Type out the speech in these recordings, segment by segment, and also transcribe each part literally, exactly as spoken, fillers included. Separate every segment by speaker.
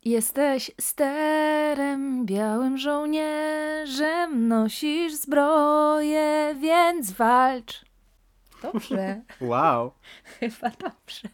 Speaker 1: Jesteś sterem, białym żołnierzem, nosisz zbroję, więc walcz. Dobrze.
Speaker 2: Wow.
Speaker 1: Chyba dobrze.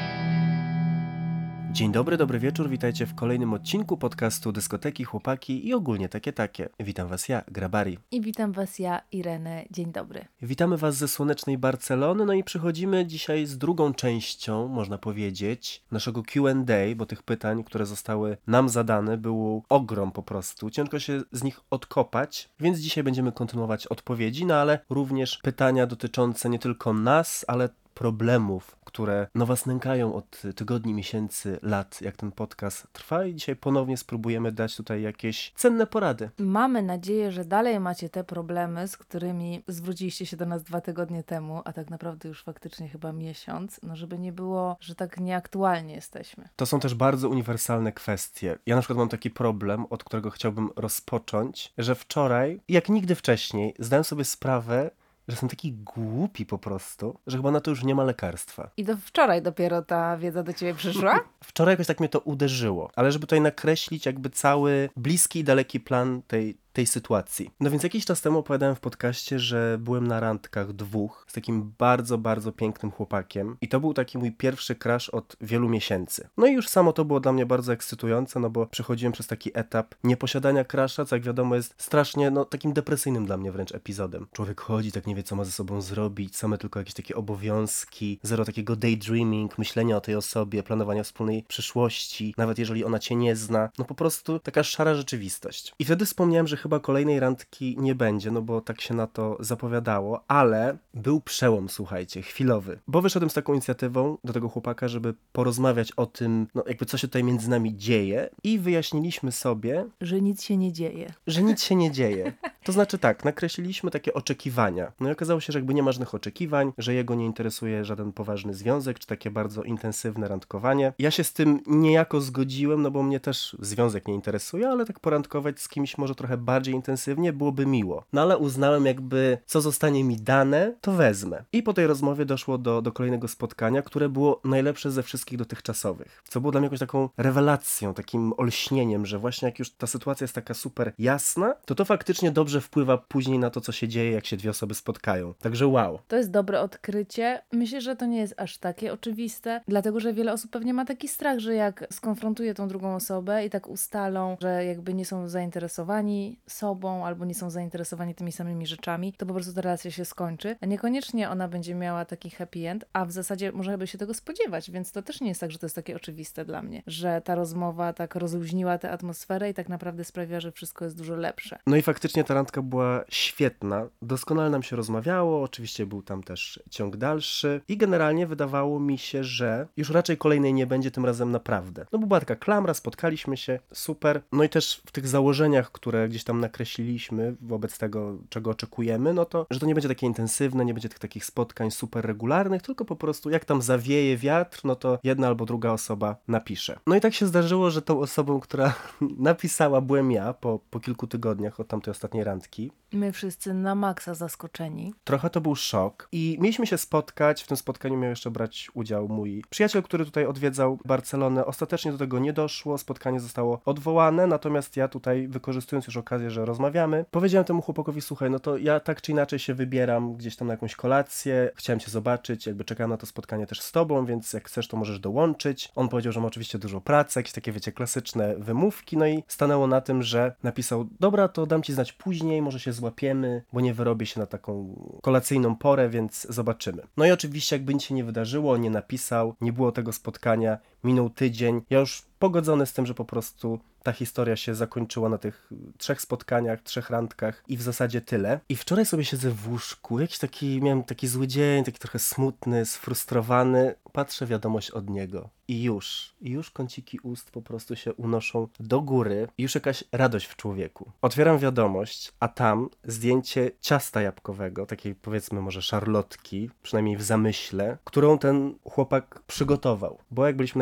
Speaker 2: Dzień dobry, dobry wieczór, witajcie w kolejnym odcinku podcastu Dyskoteki, Chłopaki i ogólnie takie takie. Witam was ja, Grabari.
Speaker 1: I witam was ja, Irenę. Dzień dobry.
Speaker 2: Witamy was ze słonecznej Barcelony, no i przychodzimy dzisiaj z drugą częścią, można powiedzieć, naszego Q and A, bo tych pytań, które zostały nam zadane, było ogrom po prostu. Ciężko się z nich odkopać, więc dzisiaj będziemy kontynuować odpowiedzi, no ale również pytania dotyczące nie tylko nas, ale problemów, które no was nękają od tygodni, miesięcy, lat, jak ten podcast trwa i dzisiaj ponownie spróbujemy dać tutaj jakieś cenne porady.
Speaker 1: Mamy nadzieję, że dalej macie te problemy, z którymi zwróciliście się do nas dwa tygodnie temu, a tak naprawdę już faktycznie chyba miesiąc, no żeby nie było, że tak nieaktualnie jesteśmy.
Speaker 2: To są też bardzo uniwersalne kwestie. Ja na przykład mam taki problem, od którego chciałbym rozpocząć, że wczoraj, jak nigdy wcześniej, zdałem sobie sprawę, że jestem taki głupi po prostu, że chyba na to już nie ma lekarstwa.
Speaker 1: I do wczoraj dopiero ta wiedza do ciebie przyszła?
Speaker 2: Wczoraj jakoś tak mnie to uderzyło, ale żeby tutaj nakreślić jakby cały bliski i daleki plan tej, tej sytuacji. No więc jakiś czas temu opowiadałem w podcaście, że byłem na randkach dwóch z takim bardzo, bardzo pięknym chłopakiem i to był taki mój pierwszy crush od wielu miesięcy. No i już samo to było dla mnie bardzo ekscytujące, no bo przechodziłem przez taki etap nieposiadania crusha, co jak wiadomo jest strasznie, no takim depresyjnym dla mnie wręcz epizodem. Człowiek chodzi, tak nie wie co ma ze sobą zrobić, same tylko jakieś takie obowiązki, zero takiego daydreaming, myślenia o tej osobie, planowania wspólnej przyszłości, nawet jeżeli ona cię nie zna, no po prostu taka szara rzeczywistość. I wtedy wspomniałem, że chyba kolejnej randki nie będzie, no bo tak się na to zapowiadało, ale był przełom, słuchajcie, chwilowy. Bo wyszedłem z taką inicjatywą do tego chłopaka, żeby porozmawiać o tym, no jakby co się tutaj między nami dzieje i wyjaśniliśmy sobie,
Speaker 1: Że nic się nie dzieje.
Speaker 2: że nic się nie dzieje. To znaczy tak, nakreśliliśmy takie oczekiwania. No i okazało się, że jakby nie ma żadnych oczekiwań, że jego nie interesuje żaden poważny związek, czy takie bardzo intensywne randkowanie. Ja się z tym niejako zgodziłem, no bo mnie też związek nie interesuje, ale tak porandkować z kimś może trochę bardziej intensywnie byłoby miło. No ale uznałem jakby, co zostanie mi dane, to wezmę. I po tej rozmowie doszło do, do kolejnego spotkania, które było najlepsze ze wszystkich dotychczasowych. Co było dla mnie jakąś taką rewelacją, takim olśnieniem, że właśnie jak już ta sytuacja jest taka super jasna, to to faktycznie dobrze wpływa później na to, co się dzieje, jak się dwie osoby spotkają. Także wow.
Speaker 1: To jest dobre odkrycie. Myślę, że to nie jest aż takie oczywiste, dlatego że wiele osób pewnie ma taki strach, że jak skonfrontuje tą drugą osobę i tak ustalą, że jakby nie są zainteresowani sobą albo nie są zainteresowani tymi samymi rzeczami, to po prostu ta relacja się skończy. A niekoniecznie ona będzie miała taki happy end, a w zasadzie można by się tego spodziewać, więc to też nie jest tak, że to jest takie oczywiste dla mnie, że ta rozmowa tak rozluźniła tę atmosferę i tak naprawdę sprawiła, że wszystko jest dużo lepsze.
Speaker 2: No i faktycznie ta randka była świetna, doskonale nam się rozmawiało, oczywiście był tam też ciąg dalszy i generalnie wydawało mi się, że już raczej kolejnej nie będzie tym razem naprawdę. No bo była taka klamra, spotkaliśmy się, super, no i też w tych założeniach, które gdzieś tam nakreśliliśmy wobec tego, czego oczekujemy, no to, że to nie będzie takie intensywne, nie będzie tych takich spotkań super regularnych, tylko po prostu jak tam zawieje wiatr, no to jedna albo druga osoba napisze. No i tak się zdarzyło, że tą osobą, która napisała, byłem ja po, po kilku tygodniach od tamtej ostatniej randki.
Speaker 1: My wszyscy na maksa zaskoczeni.
Speaker 2: Trochę to był szok i mieliśmy się spotkać, w tym spotkaniu miał jeszcze brać udział mój przyjaciel, który tutaj odwiedzał Barcelonę. Ostatecznie do tego nie doszło, spotkanie zostało odwołane, natomiast ja tutaj, wykorzystując już okazję, że rozmawiamy, powiedziałem temu chłopakowi, słuchaj, no to ja tak czy inaczej się wybieram gdzieś tam na jakąś kolację, chciałem cię zobaczyć, jakby czekałem na to spotkanie też z tobą, więc jak chcesz, to możesz dołączyć. On powiedział, że ma oczywiście dużo pracy, jakieś takie, wiecie, klasyczne wymówki, no i stanęło na tym, że napisał, dobra, to dam ci znać później, może się złapiemy, bo nie wyrobię się na taką kolacyjną porę, więc zobaczymy. No i oczywiście jakby nic się nie wydarzyło, nie napisał, nie było tego spotkania, minął tydzień, ja już pogodzony z tym, że po prostu ta historia się zakończyła na tych trzech spotkaniach, trzech randkach i w zasadzie tyle. I wczoraj sobie siedzę w łóżku, jakiś taki, miałem taki zły dzień, taki trochę smutny, sfrustrowany, patrzę wiadomość od niego i już, i już kąciki ust po prostu się unoszą do góry i już jakaś radość w człowieku. Otwieram wiadomość, a tam zdjęcie ciasta jabłkowego, takiej powiedzmy może szarlotki, przynajmniej w zamyśle, którą ten chłopak przygotował. Bo jak byliśmy na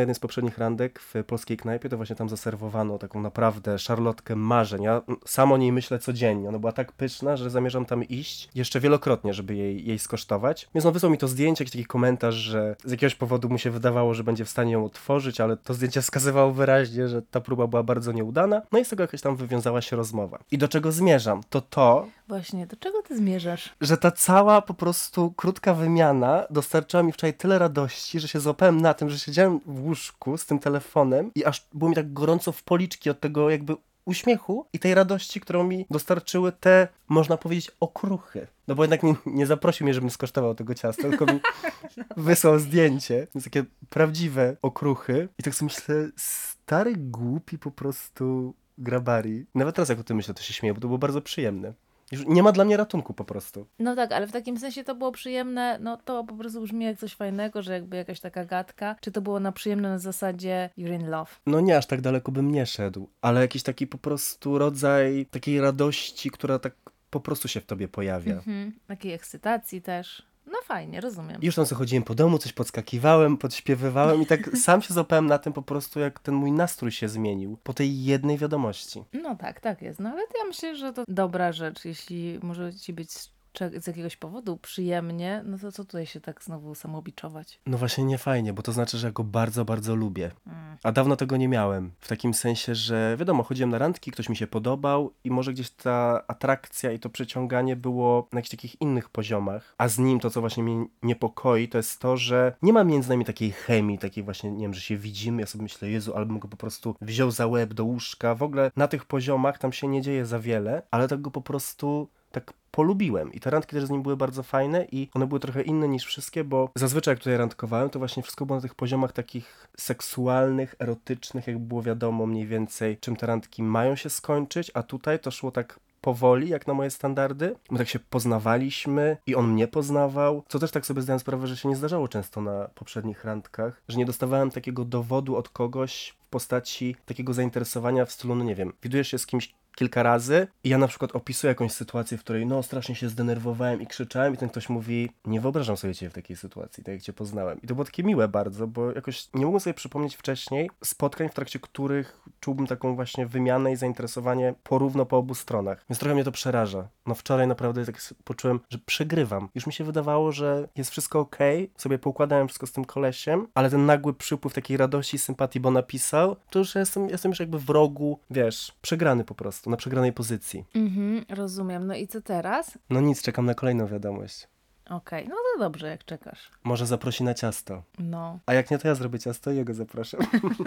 Speaker 2: jednej z poprzednich randek w polskiej knajpie, to właśnie tam zaserwowano taką naprawdę szarlotkę marzeń. Ja sam o niej myślę codziennie. Ona była tak pyszna, że zamierzam tam iść jeszcze wielokrotnie, żeby jej, jej skosztować. Więc on wysłał mi to zdjęcie, jakiś taki komentarz, że z jakiegoś powodu mu się wydawało, że będzie w stanie ją otworzyć, ale to zdjęcie wskazywało wyraźnie, że ta próba była bardzo nieudana. No i z tego jakaś tam wywiązała się rozmowa. I do czego zmierzam? To to,
Speaker 1: Właśnie, do czego ty zmierzasz?
Speaker 2: że ta cała po prostu krótka wymiana dostarczyła mi wczoraj tyle radości, że się złapałem na tym, że siedziałem w łóżku z tym telefonem i aż było mi tak gorąco w policzki od tego jakby uśmiechu i tej radości, którą mi dostarczyły te, można powiedzieć, okruchy. No bo jednak nie, nie zaprosił mnie, żebym skosztował tego ciasta, tylko mi wysłał zdjęcie. Więc takie prawdziwe okruchy. I tak sobie myślę, stary głupi po prostu grabari. Nawet teraz jak o tym myślę, to się śmieję, bo to było bardzo przyjemne. Już nie ma dla mnie ratunku po prostu.
Speaker 1: No tak, ale w takim sensie to było przyjemne, no to po prostu brzmi jak coś fajnego, że jakby jakaś taka gadka. Czy to było na przyjemne na zasadzie you're in love?
Speaker 2: No nie aż tak daleko bym nie szedł, ale jakiś taki po prostu rodzaj takiej radości, która tak po prostu się w tobie pojawia.
Speaker 1: Mhm. Takiej ekscytacji też. No fajnie, rozumiem.
Speaker 2: I już tam sobie chodziłem po domu, coś podskakiwałem, podśpiewywałem i tak sam się złapałem na tym po prostu, jak ten mój nastrój się zmienił po tej jednej wiadomości.
Speaker 1: No tak, tak jest. No ale to ja myślę, że to dobra rzecz, jeśli może ci być z, cze- z jakiegoś powodu przyjemnie, no to co tutaj się tak znowu samobiczować?
Speaker 2: No właśnie nie fajnie, bo to znaczy, że ja go bardzo, bardzo lubię.
Speaker 1: Mm.
Speaker 2: A dawno tego nie miałem. W takim sensie, że wiadomo, chodziłem na randki, ktoś mi się podobał i może gdzieś ta atrakcja i to przyciąganie było na jakichś takich innych poziomach. A z nim to, co właśnie mnie niepokoi, to jest to, że nie ma między nami takiej chemii, takiej właśnie, nie wiem, że się widzimy. Ja sobie myślę, Jezu, albo go po prostu wziął za łeb do łóżka. W ogóle na tych poziomach tam się nie dzieje za wiele, ale tak go po prostu tak polubiłem. I te randki też z nim były bardzo fajne i one były trochę inne niż wszystkie, bo zazwyczaj jak tutaj randkowałem, to właśnie wszystko było na tych poziomach takich seksualnych, erotycznych, jak było wiadomo mniej więcej, czym te randki mają się skończyć, a tutaj to szło tak powoli, jak na moje standardy. My tak się poznawaliśmy i on mnie poznawał, co też tak sobie zdałem sprawę, że się nie zdarzało często na poprzednich randkach, że nie dostawałem takiego dowodu od kogoś w postaci takiego zainteresowania w stylu, no nie wiem, widujesz się z kimś kilka razy i ja na przykład opisuję jakąś sytuację, w której no strasznie się zdenerwowałem i krzyczałem i ten ktoś mówi, nie wyobrażam sobie ciebie w takiej sytuacji, tak jak cię poznałem. I to było takie miłe bardzo, bo jakoś nie mogłem sobie przypomnieć wcześniej spotkań, w trakcie których czułbym taką właśnie wymianę i zainteresowanie porówno po obu stronach. Więc trochę mnie to przeraża. No wczoraj naprawdę tak poczułem, że przegrywam. Już mi się wydawało, że jest wszystko okej, sobie poukładałem wszystko z tym kolesiem, ale ten nagły przypływ takiej radości i sympatii, bo napisał, to już jestem, jestem już jakby w rogu, wiesz, przegrany po prostu. Na przegranej pozycji.
Speaker 1: Mhm, rozumiem. No i co teraz?
Speaker 2: No nic, czekam na kolejną wiadomość.
Speaker 1: Okej, no to dobrze, jak czekasz.
Speaker 2: Może zaprosi na ciasto.
Speaker 1: No.
Speaker 2: A jak nie, to ja zrobię ciasto i jego zaproszę.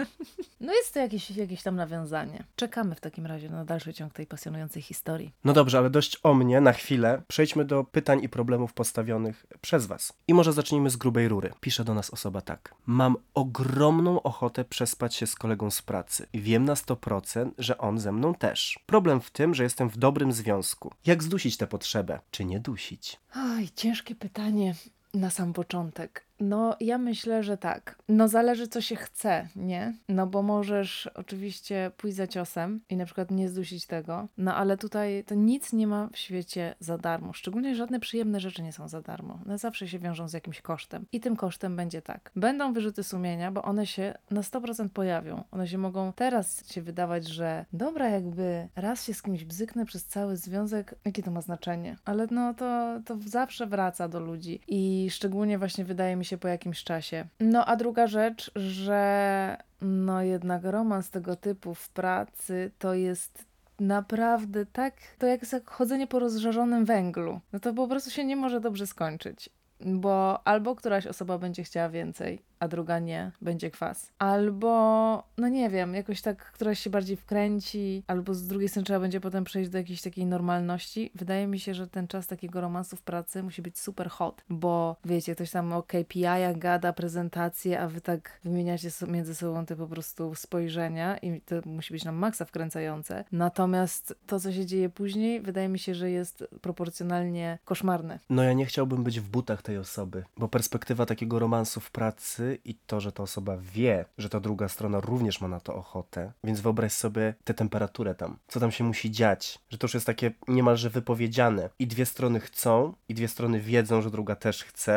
Speaker 1: No jest to jakieś, jakieś tam nawiązanie. Czekamy w takim razie na dalszy ciąg tej pasjonującej historii.
Speaker 2: No dobrze, ale dość o mnie na chwilę. Przejdźmy do pytań i problemów postawionych przez was. I może zacznijmy z grubej rury. Pisze do nas osoba tak. Mam ogromną ochotę przespać się z kolegą z pracy. Wiem na sto procent, że on ze mną też. Problem w tym, że jestem w dobrym związku. Jak zdusić tę potrzebę? Czy nie dusić?
Speaker 1: Oj, ciężkie pytanie na sam początek. No, ja myślę, że tak. No, zależy, co się chce, nie? No, bo możesz oczywiście pójść za ciosem i na przykład nie zdusić tego, no, ale tutaj to nic nie ma w świecie za darmo. Szczególnie żadne przyjemne rzeczy nie są za darmo. One zawsze się wiążą z jakimś kosztem. I tym kosztem będzie tak. Będą wyrzuty sumienia, bo one się na sto procent pojawią. One się mogą teraz się wydawać, że dobra, jakby raz się z kimś bzyknę przez cały związek, jakie to ma znaczenie? Ale no, to, to zawsze wraca do ludzi. I szczególnie właśnie wydaje mi się po jakimś czasie. No a druga rzecz, że no jednak romans tego typu w pracy to jest naprawdę tak, to jak chodzenie po rozżarzonym węglu. No to po prostu się nie może dobrze skończyć. Bo albo któraś osoba będzie chciała więcej, a druga nie, będzie kwas. Albo, no nie wiem, jakoś tak któraś się bardziej wkręci, albo z drugiej strony trzeba będzie potem przejść do jakiejś takiej normalności. Wydaje mi się, że ten czas takiego romansu w pracy musi być super hot, bo wiecie, ktoś tam o K P I-ach gada, prezentacje, a wy tak wymieniacie so- między sobą te po prostu spojrzenia i to musi być na maksa wkręcające. Natomiast to, co się dzieje później, wydaje mi się, że jest proporcjonalnie koszmarne.
Speaker 2: No ja nie chciałbym być w butach tej osoby, bo perspektywa takiego romansu w pracy i to, że ta osoba wie, że ta druga strona również ma na to ochotę, więc wyobraź sobie tę temperaturę tam, co tam się musi dziać, że to już jest takie niemalże wypowiedziane i dwie strony chcą i dwie strony wiedzą, że druga też chce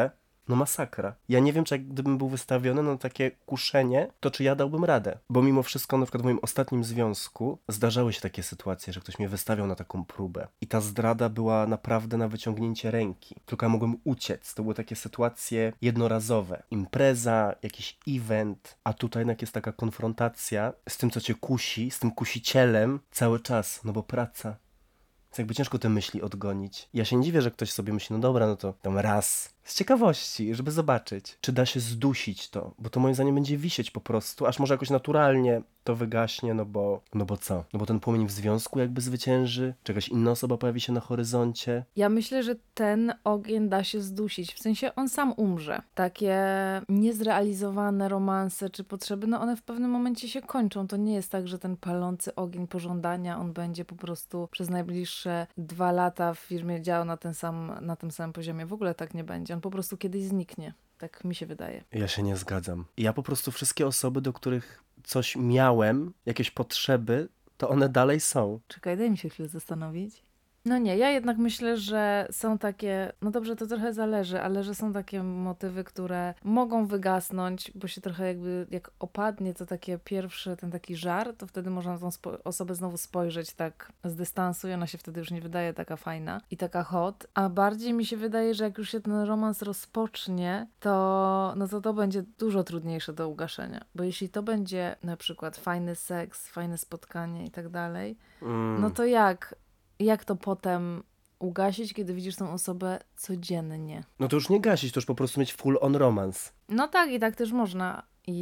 Speaker 2: No masakra. Ja nie wiem, czy jak gdybym był wystawiony na takie kuszenie, to czy ja dałbym radę. Bo mimo wszystko, na przykład w moim ostatnim związku zdarzały się takie sytuacje, że ktoś mnie wystawiał na taką próbę. I ta zdrada była naprawdę na wyciągnięcie ręki. Tylko ja mogłem uciec. To były takie sytuacje jednorazowe. Impreza, jakiś event, a tutaj jednak jest taka konfrontacja z tym, co cię kusi, z tym kusicielem cały czas, no bo praca. Więc jakby ciężko te myśli odgonić. Ja się nie dziwię, że ktoś sobie myśli, no dobra, no to tam raz. Z ciekawości, żeby zobaczyć, czy da się zdusić to, bo to moim zdaniem będzie wisieć po prostu, aż może jakoś naturalnie to wygaśnie, no bo, no bo co? No bo ten płomień w związku jakby zwycięży, czy jakaś inna osoba pojawi się na horyzoncie.
Speaker 1: Ja myślę, że ten ogień da się zdusić, w sensie on sam umrze. Takie niezrealizowane romanse czy potrzeby, no one w pewnym momencie się kończą. To nie jest tak, że ten palący ogień pożądania, on będzie po prostu przez najbliższe dwa lata w firmie działał na, ten sam, na tym samym poziomie. W ogóle tak nie będzie. On po prostu kiedyś zniknie. Tak mi się wydaje.
Speaker 2: Ja się nie zgadzam. Ja po prostu wszystkie osoby, do których coś miałem, jakieś potrzeby, to one dalej są.
Speaker 1: Czekaj, daj mi się chwilę zastanowić. No nie, ja jednak myślę, że są takie, no dobrze, to trochę zależy, ale że są takie motywy, które mogą wygasnąć, bo się trochę jakby, jak opadnie to takie pierwsze, ten taki żar, to wtedy można na tą spo- osobę znowu spojrzeć tak z dystansu i ona się wtedy już nie wydaje taka fajna i taka hot, a bardziej mi się wydaje, że jak już się ten romans rozpocznie, to no to to będzie dużo trudniejsze do ugaszenia, bo jeśli to będzie na przykład fajny seks, fajne spotkanie i tak dalej,
Speaker 2: Mm.
Speaker 1: no to jak? Jak to potem ugasić, kiedy widzisz tą osobę codziennie?
Speaker 2: No to już nie gasić, to już po prostu mieć full on romans.
Speaker 1: No tak, i tak też można.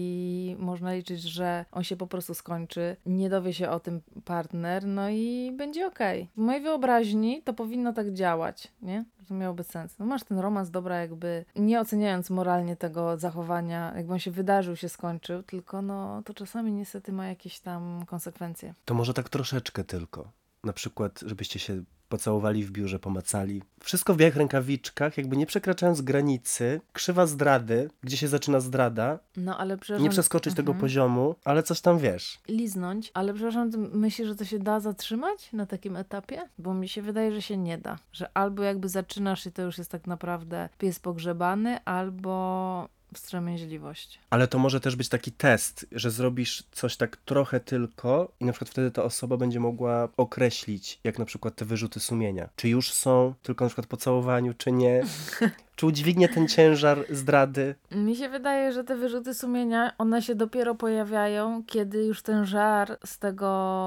Speaker 1: I można liczyć, że on się po prostu skończy, nie dowie się o tym partner, no i będzie okej. W mojej wyobraźni to powinno tak działać, nie? To miałoby sens. No masz ten romans, dobra, jakby nie oceniając moralnie tego zachowania, jakby on się wydarzył, się skończył, tylko no to czasami niestety ma jakieś tam konsekwencje.
Speaker 2: To może tak troszeczkę tylko. Na przykład, żebyście się pocałowali w biurze, pomacali. Wszystko w białych rękawiczkach, jakby nie przekraczając granicy, krzywa zdrady, gdzie się zaczyna zdrada,
Speaker 1: No ale przepraszam...
Speaker 2: nie przeskoczyć tego poziomu, ale coś tam wiesz.
Speaker 1: Liznąć, ale przepraszam, ty myślisz, że to się da zatrzymać na takim etapie? Bo mi się wydaje, że się nie da. Że albo jakby zaczynasz i to już jest tak naprawdę pies pogrzebany, albo wstrzemięźliwość.
Speaker 2: Ale to może też być taki test, że zrobisz coś tak trochę tylko i na przykład wtedy ta osoba będzie mogła określić, jak na przykład te wyrzuty sumienia. Czy już są, tylko na przykład po całowaniu, czy nie. Czy udźwignie ten ciężar zdrady?
Speaker 1: Mi się wydaje, że te wyrzuty sumienia, one się dopiero pojawiają, kiedy już ten żar z tego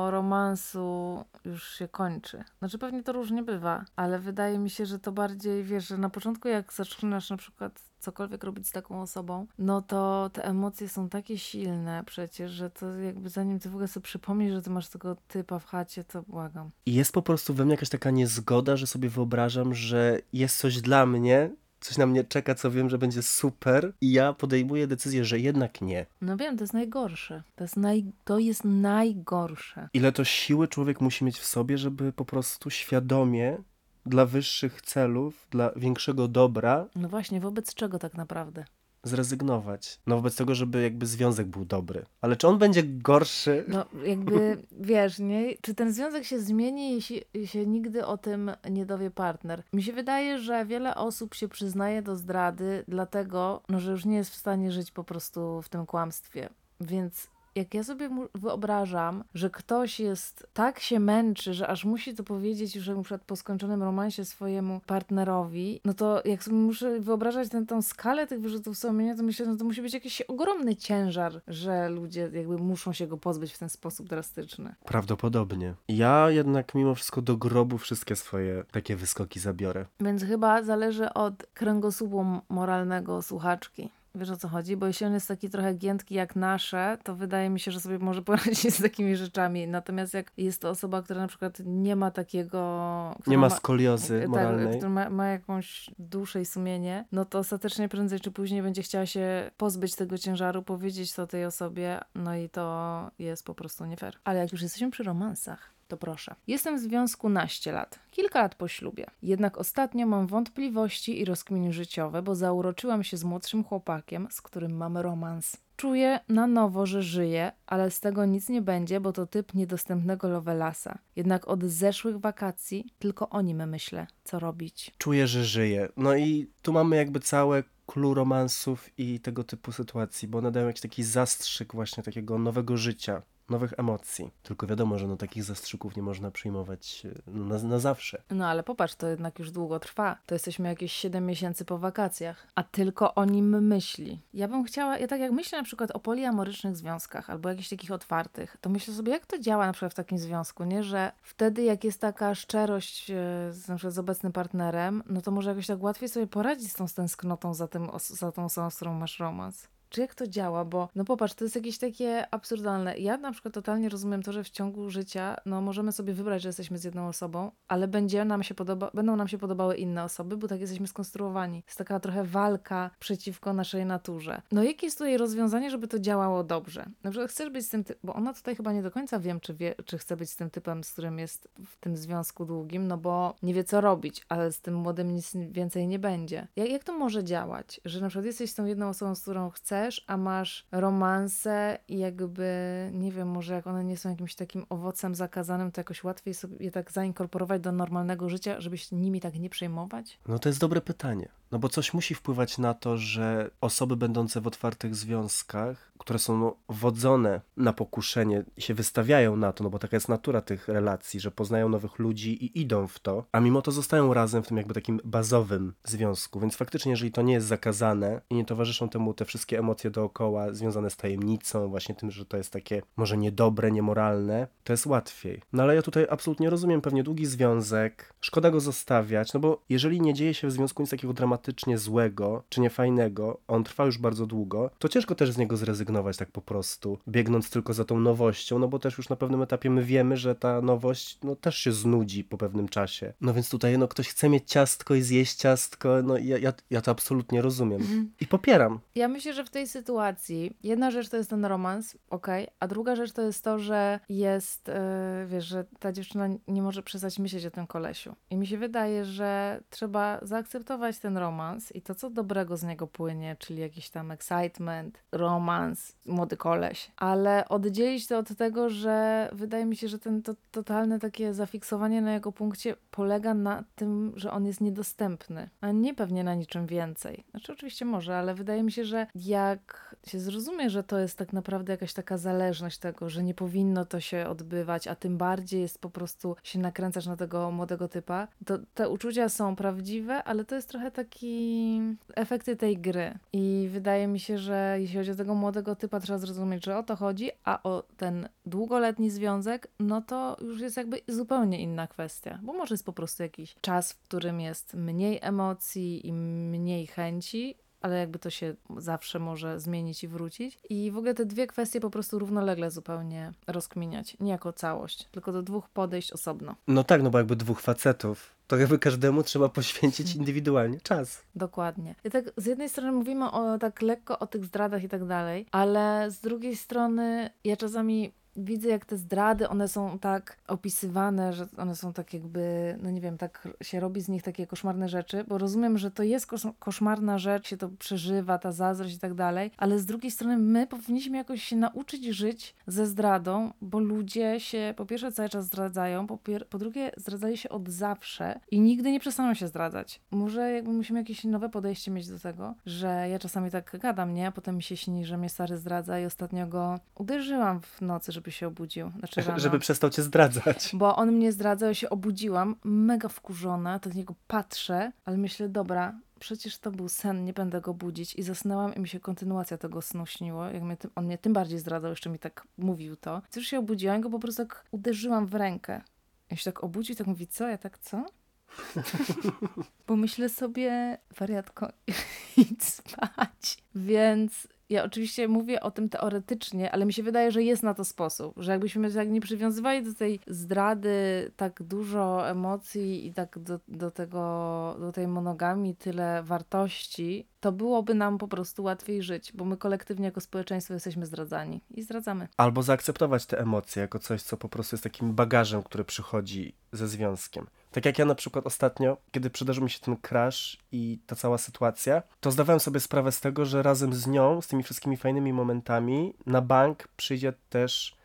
Speaker 1: romansu już się kończy. Znaczy pewnie to różnie bywa, ale wydaje mi się, że to bardziej, wiesz, że na początku jak zaczynasz na przykład cokolwiek robić z taką osobą, no to te emocje są takie silne przecież, że to jakby zanim ty w ogóle sobie przypomnisz, że ty masz tego typa w chacie, to błagam.
Speaker 2: I jest po prostu we mnie jakaś taka niezgoda, że sobie wyobrażam, że jest coś dla mnie, coś na mnie czeka, co wiem, że będzie super i ja podejmuję decyzję, że jednak nie.
Speaker 1: No wiem, to jest najgorsze. To jest, naj... to jest najgorsze.
Speaker 2: Ile to siły człowiek musi mieć w sobie, żeby po prostu świadomie dla wyższych celów, dla większego dobra
Speaker 1: No właśnie, wobec czego tak naprawdę?
Speaker 2: zrezygnować. No wobec tego, żeby jakby związek był dobry. Ale czy on będzie gorszy?
Speaker 1: No jakby, wiesz, nie? Czy ten związek się zmieni, jeśli się nigdy o tym nie dowie partner? Mi się wydaje, że wiele osób się przyznaje do zdrady dlatego, no, że już nie jest w stanie żyć po prostu w tym kłamstwie. Więc jak ja sobie mu- wyobrażam, że ktoś jest, tak się męczy, że aż musi to powiedzieć już na przykład po skończonym romansie swojemu partnerowi, no to jak sobie muszę wyobrażać tę, tą skalę tych wyrzutów sumienia, to myślę, że to musi być jakiś ogromny ciężar, że ludzie jakby muszą się go pozbyć w ten sposób drastyczny.
Speaker 2: Prawdopodobnie. Ja jednak mimo wszystko do grobu wszystkie swoje takie wyskoki zabiorę.
Speaker 1: Więc chyba zależy od kręgosłupu m- moralnego słuchaczki. Wiesz, o co chodzi? Bo jeśli on jest taki trochę giętki jak nasze, to wydaje mi się, że sobie może poradzić z takimi rzeczami. Natomiast jak jest to osoba, która na przykład nie ma takiego... która
Speaker 2: Nie ma skoliozy
Speaker 1: tak,
Speaker 2: moralnej.
Speaker 1: która ma, ma jakąś duszę i sumienie, no to ostatecznie prędzej czy później będzie chciała się pozbyć tego ciężaru, powiedzieć to tej osobie, no i to jest po prostu nie fair. Ale jak już jesteśmy przy romansach, to proszę. Jestem w związku naście lat, kilka lat po ślubie. Jednak ostatnio mam wątpliwości i rozkminy życiowe, bo zauroczyłam się z młodszym chłopakiem, z którym mam romans. Czuję na nowo, że żyję, ale z tego nic nie będzie, bo to typ niedostępnego Lovelasa. Jednak od zeszłych wakacji tylko o nim myślę, co robić.
Speaker 2: Czuję, że żyję. No i tu mamy jakby całe clue romansów i tego typu sytuacji, bo one dają jakiś taki zastrzyk właśnie takiego nowego życia, nowych emocji. Tylko wiadomo, że no takich zastrzyków nie można przyjmować no, na, na zawsze.
Speaker 1: No ale popatrz, to jednak już długo trwa. To jesteśmy jakieś siedem miesięcy po wakacjach, a tylko o nim myśli. Ja bym chciała, ja tak jak myślę na przykład o poliamorycznych związkach albo jakichś takich otwartych, to myślę sobie, jak to działa na przykład w takim związku, nie? Że wtedy jak jest taka szczerość e, z, na przykład z obecnym partnerem, no to może jakoś tak łatwiej sobie poradzić z tą stęsknotą za, tym, os- za tą osobą, z którą masz romans. Czy jak to działa? Bo no popatrz, to jest jakieś takie absurdalne. Ja na przykład totalnie rozumiem to, że w ciągu życia no możemy sobie wybrać, że jesteśmy z jedną osobą, ale będzie nam się podoba, będą nam się podobały inne osoby, bo tak jesteśmy skonstruowani. Jest taka trochę walka przeciwko naszej naturze. No jakie jest tutaj rozwiązanie, żeby to działało dobrze? Na przykład chcesz być z tym typem, bo ona tutaj chyba nie do końca wiem, czy wie, czy chce być z tym typem, z którym jest w tym związku długim, no bo nie wie co robić, ale z tym młodym nic więcej nie będzie. Jak, jak to może działać? Że na przykład jesteś z tą jedną osobą, z którą chcesz, a masz romanse i jakby, nie wiem, może jak one nie są jakimś takim owocem zakazanym, to jakoś łatwiej sobie je tak zainkorporować do normalnego życia, żeby się nimi tak nie przejmować?
Speaker 2: No to jest dobre pytanie. No bo coś musi wpływać na to, że osoby będące w otwartych związkach, które są no, wodzone na pokuszenie i się wystawiają na to, no bo taka jest natura tych relacji, że poznają nowych ludzi i idą w to, a mimo to zostają razem w tym jakby takim bazowym związku. Więc faktycznie, jeżeli to nie jest zakazane i nie towarzyszą temu te wszystkie emocje dookoła związane z tajemnicą, właśnie tym, że to jest takie może niedobre, niemoralne, to jest łatwiej. No ale ja tutaj absolutnie rozumiem pewnie długi związek, szkoda go zostawiać, no bo jeżeli nie dzieje się w związku nic takiego dramatycznie złego, czy niefajnego, on trwa już bardzo długo, to ciężko też z niego zrezygnować tak po prostu, biegnąc tylko za tą nowością, no bo też już na pewnym etapie my wiemy, że ta nowość no też się znudzi po pewnym czasie. No więc tutaj no ktoś chce mieć ciastko i zjeść ciastko, no ja, ja, ja to absolutnie rozumiem.
Speaker 1: Mhm.
Speaker 2: I popieram.
Speaker 1: Ja myślę, że w tej sytuacji jedna rzecz to jest ten romans, okej, a druga rzecz to jest to, że jest, yy, wiesz, że ta dziewczyna nie może przestać myśleć o tym kolesiu. I mi się wydaje, że trzeba zaakceptować ten romans i to, co dobrego z niego płynie, czyli jakiś tam excitement, romans, młody koleś, ale oddzielić to od tego, że wydaje mi się, że ten to, totalne takie zafiksowanie na jego punkcie polega na tym, że on jest niedostępny, a nie pewnie na niczym więcej. Znaczy oczywiście może, ale wydaje mi się, że jak się zrozumie, że to jest tak naprawdę jakaś taka zależność tego, że nie powinno to się odbywać, a tym bardziej jest po prostu się nakręcasz na tego młodego typa, to te uczucia są prawdziwe, ale to jest trochę taki efekty tej gry. I wydaje mi się, że jeśli chodzi o tego młodego typa, trzeba zrozumieć, że o to chodzi, a o ten długoletni związek, no to już jest jakby zupełnie inna kwestia, bo może jest po prostu jakiś czas, w którym jest mniej emocji i mniej chęci, ale jakby to się zawsze może zmienić i wrócić. I w ogóle te dwie kwestie po prostu równolegle zupełnie rozkminiać. Nie jako całość, tylko do dwóch podejść osobno.
Speaker 2: No tak, no bo jakby dwóch facetów, to jakby każdemu trzeba poświęcić indywidualnie czas.
Speaker 1: Dokładnie. I tak z jednej strony mówimy o tak lekko o tych zdradach i tak dalej, ale z drugiej strony ja czasami widzę, jak te zdrady, one są tak opisywane, że one są tak jakby, no nie wiem, tak się robi z nich takie koszmarne rzeczy, bo rozumiem, że to jest kosz- koszmarna rzecz, się to przeżywa, ta zazdrość i tak dalej, ale z drugiej strony my powinniśmy jakoś się nauczyć żyć ze zdradą, bo ludzie się po pierwsze cały czas zdradzają, po, pier- po drugie zdradzali się od zawsze i nigdy nie przestaną się zdradzać. Może jakby musimy jakieś nowe podejście mieć do tego, że ja czasami tak gadam, nie? A potem mi się śni, że mnie stary zdradza i ostatnio go uderzyłam w nocy, żeby się obudził. Znaczy rano.
Speaker 2: Żeby przestał cię zdradzać.
Speaker 1: Bo on mnie zdradzał, ja się obudziłam, mega wkurzona, tak na niego patrzę, ale myślę, dobra, przecież to był sen, nie będę go budzić. I zasnęłam i mi się kontynuacja tego snu śniło. Jak mnie tym, on mnie tym bardziej zdradzał, jeszcze mi tak mówił to. Więc już się obudziłam i go po prostu tak uderzyłam w rękę. Ja się tak obudził i tak mówi, co? Ja tak, co? Bo myślę sobie, wariatko, idź spać. Więc ja oczywiście mówię o tym teoretycznie, ale mi się wydaje, że jest na to sposób, że jakbyśmy tak nie przywiązywali do tej zdrady tak dużo emocji i tak do, do tego, do tej monogamii tyle wartości, to byłoby nam po prostu łatwiej żyć, bo my kolektywnie jako społeczeństwo jesteśmy zdradzani i zdradzamy.
Speaker 2: Albo zaakceptować te emocje jako coś, co po prostu jest takim bagażem, który przychodzi ze związkiem. Tak jak ja na przykład ostatnio, kiedy przydarzył mi się ten crash i ta cała sytuacja, to zdawałem sobie sprawę z tego, że razem z nią, z tymi wszystkimi fajnymi momentami, na bank przyjdzie też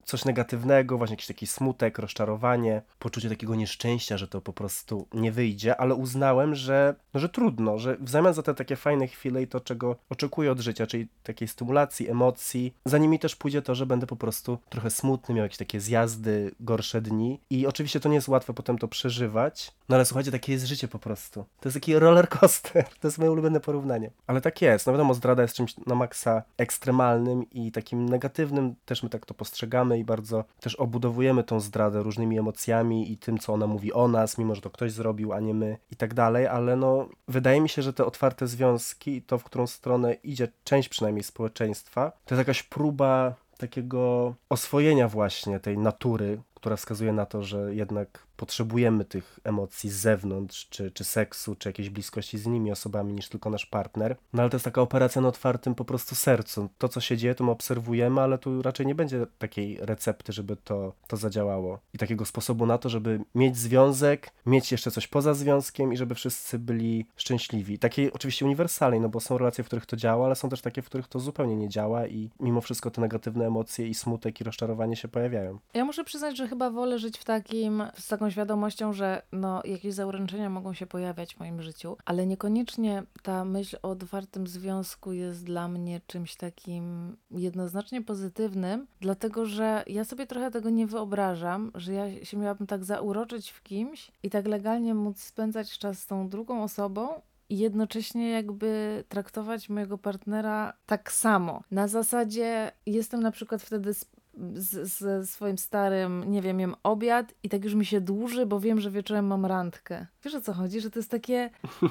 Speaker 2: coś negatywnego, właśnie jakiś taki smutek, rozczarowanie, poczucie takiego nieszczęścia, że to po prostu nie wyjdzie, ale uznałem, że, no, że trudno, że w zamian za te takie fajne chwile i to, czego oczekuję od życia, czyli takiej stymulacji, emocji, za nimi też pójdzie to, że będę po prostu trochę smutny, miał jakieś takie zjazdy, gorsze dni i oczywiście to nie jest łatwe potem to przeżywać, no ale słuchajcie, takie jest życie po prostu. To jest taki roller coaster, to jest moje ulubione porównanie. Ale tak jest, no wiadomo, zdrada jest czymś na maksa ekstremalnym i takim negatywnym, też my tak to postrzegamy i bardzo też obudowujemy tą zdradę różnymi emocjami i tym, co ona mówi o nas, mimo że to ktoś zrobił, a nie my i tak dalej, ale no wydaje mi się, że te otwarte związki i to, w którą stronę idzie część przynajmniej społeczeństwa, to jest jakaś próba takiego oswojenia właśnie tej natury, która wskazuje na to, że jednak potrzebujemy tych emocji z zewnątrz, czy, czy seksu, czy jakiejś bliskości z innymi osobami niż tylko nasz partner. No ale to jest taka operacja na otwartym po prostu sercu. To, co się dzieje, to my obserwujemy, ale tu raczej nie będzie takiej recepty, żeby to, to zadziałało. I takiego sposobu na to, żeby mieć związek, mieć jeszcze coś poza związkiem i żeby wszyscy byli szczęśliwi. Takiej oczywiście uniwersalnej, no bo są relacje, w których to działa, ale są też takie, w których to zupełnie nie działa i mimo wszystko te negatywne emocje i smutek i rozczarowanie się pojawiają.
Speaker 1: Ja muszę przyznać, że chyba wolę żyć w takim, z taką świadomością, że no, jakieś zauręczenia mogą się pojawiać w moim życiu, ale niekoniecznie ta myśl o otwartym związku jest dla mnie czymś takim jednoznacznie pozytywnym, dlatego że ja sobie trochę tego nie wyobrażam, że ja się miałabym tak zauroczyć w kimś i tak legalnie móc spędzać czas z tą drugą osobą, i jednocześnie jakby traktować mojego partnera tak samo. Na zasadzie jestem na przykład wtedy z, z, ze swoim starym, nie wiem, jem obiad i tak już mi się dłuży, bo wiem, że wieczorem mam randkę. Wiesz, o co chodzi? Że to jest takie...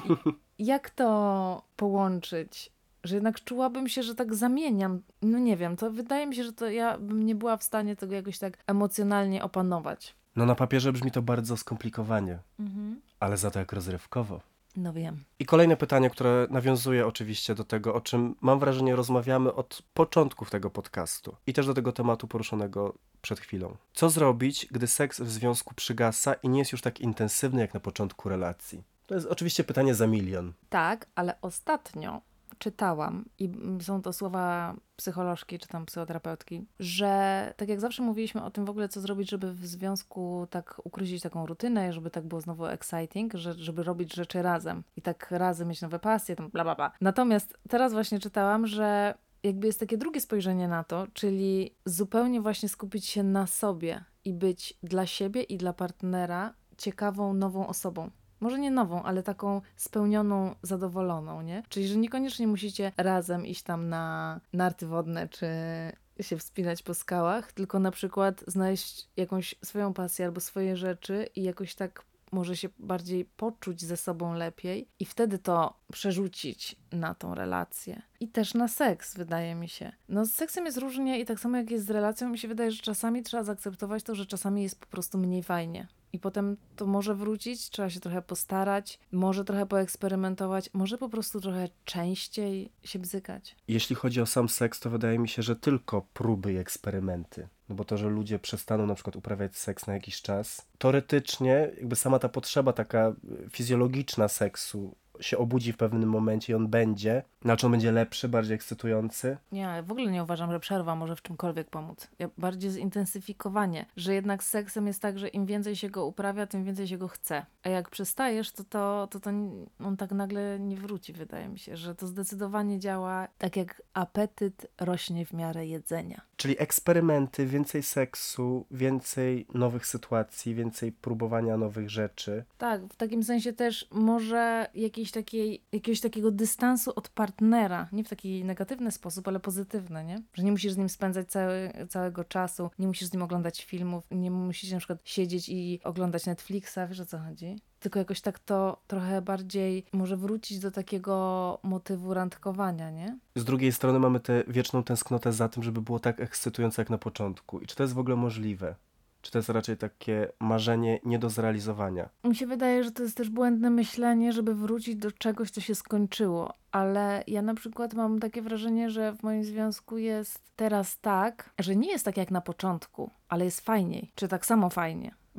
Speaker 1: Jak to połączyć? Że jednak czułabym się, że tak zamieniam. No nie wiem, to wydaje mi się, że to ja bym nie była w stanie tego jakoś tak emocjonalnie opanować.
Speaker 2: No na papierze brzmi to bardzo skomplikowanie,
Speaker 1: Mhm.
Speaker 2: ale za to jak rozrywkowo.
Speaker 1: No wiem.
Speaker 2: I kolejne pytanie, które nawiązuje oczywiście do tego, o czym mam wrażenie rozmawiamy od początków tego podcastu i też do tego tematu poruszonego przed chwilą. Co zrobić, gdy seks w związku przygasa i nie jest już tak intensywny jak na początku relacji? To jest oczywiście pytanie za milion.
Speaker 1: Tak, ale ostatnio czytałam, i są to słowa psycholożki czy tam psychoterapeutki, że tak jak zawsze mówiliśmy o tym w ogóle, co zrobić, żeby w związku tak ukrócić taką rutynę, żeby tak było znowu exciting, że, żeby robić rzeczy razem i tak razem mieć nowe pasje, tam bla bla bla. Natomiast teraz właśnie czytałam, że jakby jest takie drugie spojrzenie na to, czyli zupełnie właśnie skupić się na sobie i być dla siebie i dla partnera ciekawą, nową osobą. Może nie nową, ale taką spełnioną, zadowoloną, nie? Czyli, że niekoniecznie musicie razem iść tam na narty wodne, czy się wspinać po skałach, tylko na przykład znaleźć jakąś swoją pasję albo swoje rzeczy i jakoś tak może się bardziej poczuć ze sobą lepiej i wtedy to przerzucić na tą relację. I też na seks, wydaje mi się. No z seksem jest różnie i tak samo jak jest z relacją, mi się wydaje, że czasami trzeba zaakceptować to, że czasami jest po prostu mniej fajnie. I potem to może wrócić, trzeba się trochę postarać, może trochę poeksperymentować, może po prostu trochę częściej się bzykać.
Speaker 2: Jeśli chodzi o sam seks, to wydaje mi się, że tylko próby i eksperymenty. No bo to, że ludzie przestaną na przykład uprawiać seks na jakiś czas, teoretycznie jakby sama ta potrzeba taka fizjologiczna seksu się obudzi w pewnym momencie i on będzie, na czym on będzie lepszy, bardziej ekscytujący.
Speaker 1: Nie, w ogóle nie uważam, że przerwa może w czymkolwiek pomóc. Ja bardziej zintensyfikowanie, że jednak z seksem jest tak, że im więcej się go uprawia, tym więcej się go chce. A jak przestajesz, to, to, to, to on tak nagle nie wróci, wydaje mi się, że to zdecydowanie działa tak jak apetyt rośnie w miarę jedzenia.
Speaker 2: Czyli eksperymenty, więcej seksu, więcej nowych sytuacji, więcej próbowania nowych rzeczy.
Speaker 1: Tak, w takim sensie też może jakiejś takiej, jakiegoś takiego dystansu od partnera, nie w taki negatywny sposób, ale pozytywny, nie? Że nie musisz z nim spędzać cały, całego czasu, nie musisz z nim oglądać filmów, nie musisz na przykład siedzieć i oglądać Netflixa, wiesz o co chodzi? Tylko jakoś tak to trochę bardziej może wrócić do takiego motywu randkowania, nie?
Speaker 2: Z drugiej strony mamy tę wieczną tęsknotę za tym, żeby było tak ekscytujące jak na początku. I czy to jest w ogóle możliwe? Czy to jest raczej takie marzenie nie do zrealizowania?
Speaker 1: Mi się wydaje, że to jest też błędne myślenie, żeby wrócić do czegoś, co się skończyło. Ale ja na przykład mam takie wrażenie, że w moim związku jest teraz tak, że nie jest tak jak na początku, ale jest fajniej. Czy tak samo fajnie.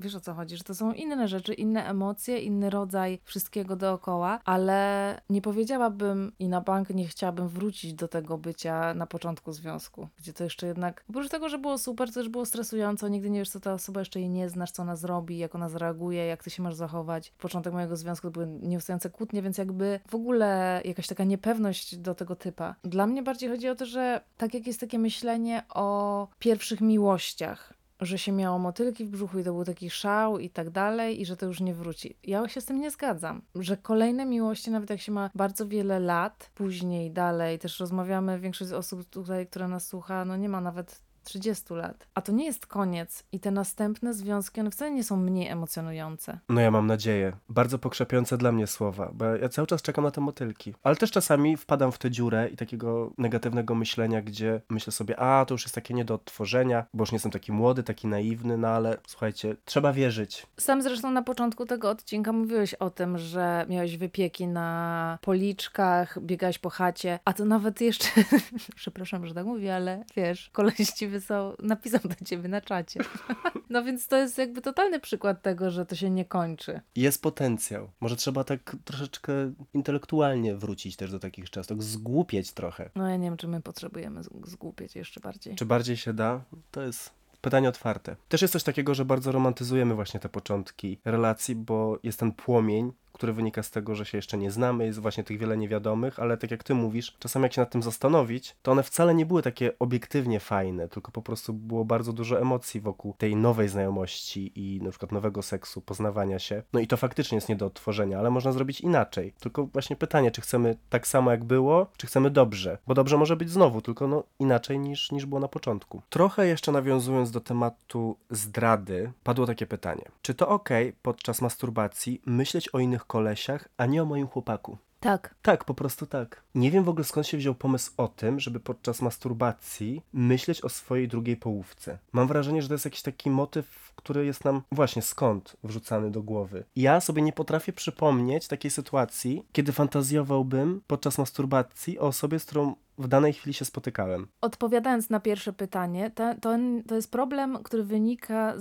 Speaker 1: wiesz o co chodzi, że to są inne rzeczy, inne emocje, inny rodzaj wszystkiego dookoła, ale nie powiedziałabym i na bank nie chciałabym wrócić do tego bycia na początku związku, gdzie to jeszcze jednak, oprócz tego, że było super, to też było stresująco, nigdy nie wiesz, co ta osoba, jeszcze jej nie znasz, co ona zrobi, jak ona zareaguje, jak ty się masz zachować. Początek mojego związku to były nieustające kłótnie, więc jakby w ogóle jakaś taka niepewność do tego typa. Dla mnie bardziej chodzi o to, że tak jak jest takie myślenie o pierwszych miłościach, że się miało motylki w brzuchu i to był taki szał i tak dalej i że to już nie wróci. Ja się z tym nie zgadzam, że kolejne miłości, nawet jak się ma bardzo wiele lat, później, dalej, też rozmawiamy, większość z osób tutaj, która nas słucha, no nie ma nawet trzydziestu lat. A to nie jest koniec i te następne związki, one wcale nie są mniej emocjonujące.
Speaker 2: No ja mam nadzieję. Bardzo pokrzepiące dla mnie słowa, bo ja cały czas czekam na te motylki. Ale też czasami wpadam w tę dziurę i takiego negatywnego myślenia, gdzie myślę sobie, a to już jest takie nie do odtworzenia, bo już nie jestem taki młody, taki naiwny, no ale słuchajcie, trzeba wierzyć.
Speaker 1: Sam zresztą na początku tego odcinka mówiłeś o tym, że miałeś wypieki na policzkach, biegałeś po chacie, a to nawet jeszcze, przepraszam, że tak mówię, ale wiesz, koleś ci wysłał, napisał do ciebie na czacie. No więc to jest jakby totalny przykład tego, że to się nie kończy.
Speaker 2: Jest potencjał. Może trzeba tak troszeczkę intelektualnie wrócić też do takich czasów, zgłupieć trochę.
Speaker 1: No ja nie wiem, czy my potrzebujemy z- zgłupieć jeszcze bardziej.
Speaker 2: Czy bardziej się da? To jest pytanie otwarte. Też jest coś takiego, że bardzo romantyzujemy właśnie te początki relacji, bo jest ten płomień, który wynika z tego, że się jeszcze nie znamy, jest właśnie tych wiele niewiadomych, ale tak jak ty mówisz, czasami jak się nad tym zastanowić, to one wcale nie były takie obiektywnie fajne, tylko po prostu było bardzo dużo emocji wokół tej nowej znajomości i na przykład nowego seksu, poznawania się. No i to faktycznie jest nie do odtworzenia, ale można zrobić inaczej. Tylko właśnie pytanie, czy chcemy tak samo jak było, czy chcemy dobrze? Bo dobrze może być znowu, tylko no inaczej niż, niż było na początku. Trochę jeszcze nawiązując do tematu zdrady, padło takie pytanie. Czy to okej podczas masturbacji myśleć o innych kolesiach, a nie o moim chłopaku?
Speaker 1: Tak.
Speaker 2: Tak, po prostu tak. Nie wiem w ogóle skąd się wziął pomysł o tym, żeby podczas masturbacji myśleć o swojej drugiej połówce. Mam wrażenie, że to jest jakiś taki motyw, który jest nam właśnie skąd wrzucany do głowy. Ja sobie nie potrafię przypomnieć takiej sytuacji, kiedy fantazjowałbym podczas masturbacji o osobie, z którą w danej chwili się spotykałem.
Speaker 1: Odpowiadając na pierwsze pytanie, to, to, to jest problem, który wynika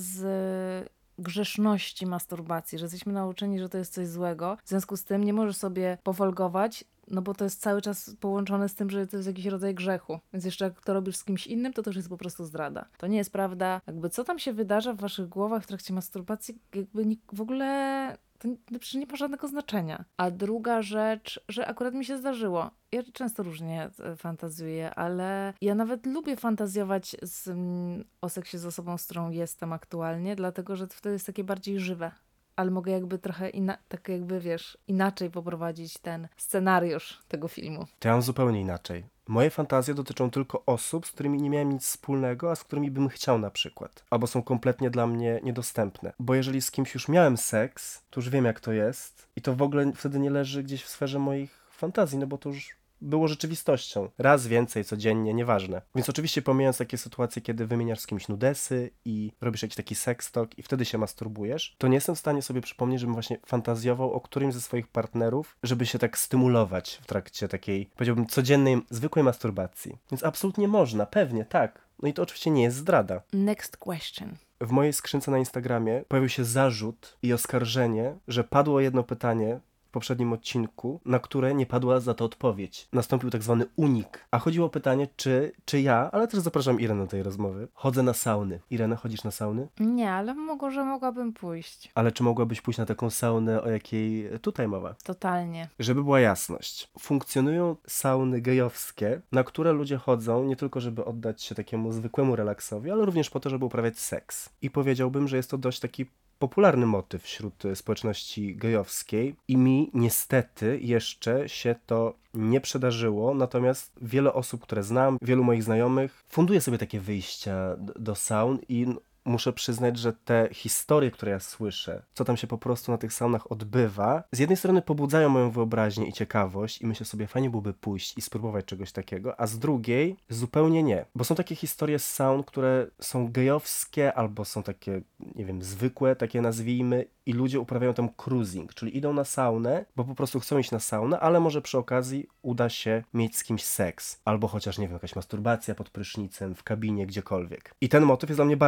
Speaker 1: z grzeszności masturbacji, że jesteśmy nauczeni, że to jest coś złego. W związku z tym nie możesz sobie powolgować, no bo to jest cały czas połączone z tym, że to jest jakiś rodzaj grzechu. Więc jeszcze jak to robisz z kimś innym, to to już jest po prostu zdrada. To nie jest prawda. Jakby co tam się wydarza w waszych głowach w trakcie masturbacji, jakby nie, w ogóle to nie, przecież nie ma żadnego znaczenia. A druga rzecz, że akurat mi się zdarzyło. Ja często różnie e, fantazjuję, ale ja nawet lubię fantazjować z, mm, o seksie z osobą, z którą jestem aktualnie, dlatego że to wtedy jest takie bardziej żywe. Ale mogę jakby trochę, ina- tak jakby wiesz, inaczej poprowadzić ten scenariusz tego filmu.
Speaker 2: To ja mam zupełnie inaczej. Moje fantazje dotyczą tylko osób, z którymi nie miałem nic wspólnego, a z którymi bym chciał na przykład. Albo są kompletnie dla mnie niedostępne. Bo jeżeli z kimś już miałem seks, to już wiem jak to jest i to w ogóle wtedy nie leży gdzieś w sferze moich fantazji, no bo to już było rzeczywistością. Raz więcej, codziennie, nieważne. Więc oczywiście pomijając takie sytuacje, kiedy wymieniasz z kimś nudesy i robisz jakiś taki sekstok i wtedy się masturbujesz, to nie jestem w stanie sobie przypomnieć, żebym właśnie fantazjował o którymś ze swoich partnerów, żeby się tak stymulować w trakcie takiej, powiedziałbym, codziennej, zwykłej masturbacji. Więc absolutnie można, pewnie, tak. No i to oczywiście nie jest zdrada.
Speaker 1: Next question.
Speaker 2: W mojej skrzynce na Instagramie pojawił się zarzut i oskarżenie, że padło jedno pytanie w poprzednim odcinku, na które nie padła za to odpowiedź. Nastąpił tak zwany unik. A chodziło o pytanie, czy, czy ja, ale też zapraszam Irenę do tej rozmowy, chodzę na sauny. Irena, chodzisz na sauny?
Speaker 1: Nie, ale może mogłabym pójść.
Speaker 2: Ale czy mogłabyś pójść na taką saunę, o jakiej tutaj mowa?
Speaker 1: Totalnie.
Speaker 2: Żeby była jasność. Funkcjonują sauny gejowskie, na które ludzie chodzą nie tylko, żeby oddać się takiemu zwykłemu relaksowi, ale również po to, żeby uprawiać seks. I powiedziałbym, że jest to dość taki popularny motyw wśród społeczności gejowskiej i mi niestety jeszcze się to nie przydarzyło, natomiast wiele osób, które znam, wielu moich znajomych funduje sobie takie wyjścia do, do saun i muszę przyznać, że te historie, które ja słyszę, co tam się po prostu na tych saunach odbywa, z jednej strony pobudzają moją wyobraźnię i ciekawość i myślę sobie, fajnie byłoby pójść i spróbować czegoś takiego, a z drugiej zupełnie nie. Bo są takie historie z saun, które są gejowskie albo są takie, nie wiem, zwykłe, takie nazwijmy, i ludzie uprawiają tam cruising, czyli idą na saunę, bo po prostu chcą iść na saunę, ale może przy okazji uda się mieć z kimś seks. Albo chociaż, nie wiem, jakaś masturbacja pod prysznicem, w kabinie, gdziekolwiek. I ten motyw jest dla mnie bardzo ciekawy,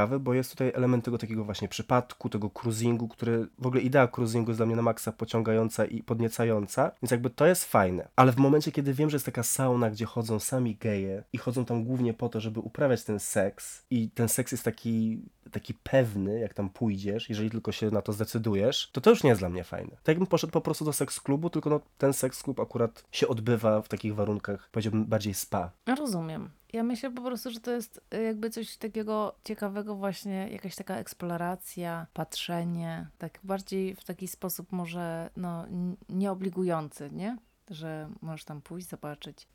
Speaker 2: ciekawy, bo jest tutaj element tego takiego właśnie przypadku, tego cruisingu, który w ogóle idea cruisingu jest dla mnie na maksa pociągająca i podniecająca, więc jakby to jest fajne. Ale w momencie, kiedy wiem, że jest taka sauna, gdzie chodzą sami geje i chodzą tam głównie po to, żeby uprawiać ten seks i ten seks jest taki, taki pewny, jak tam pójdziesz, jeżeli tylko się na to zdecydujesz, to to już nie jest dla mnie fajne. Tak jakbym poszedł po prostu do seks klubu, tylko no, ten seks klub akurat się odbywa w takich warunkach, powiedziałbym, bardziej spa.
Speaker 1: Rozumiem. Ja myślę po prostu, że to jest y, jakby coś takiego ciekawego właśnie, jakaś taka eksploracja, patrzenie, tak bardziej w taki sposób może no n- nieobligujący, nie? Że możesz tam pójść, zobaczyć.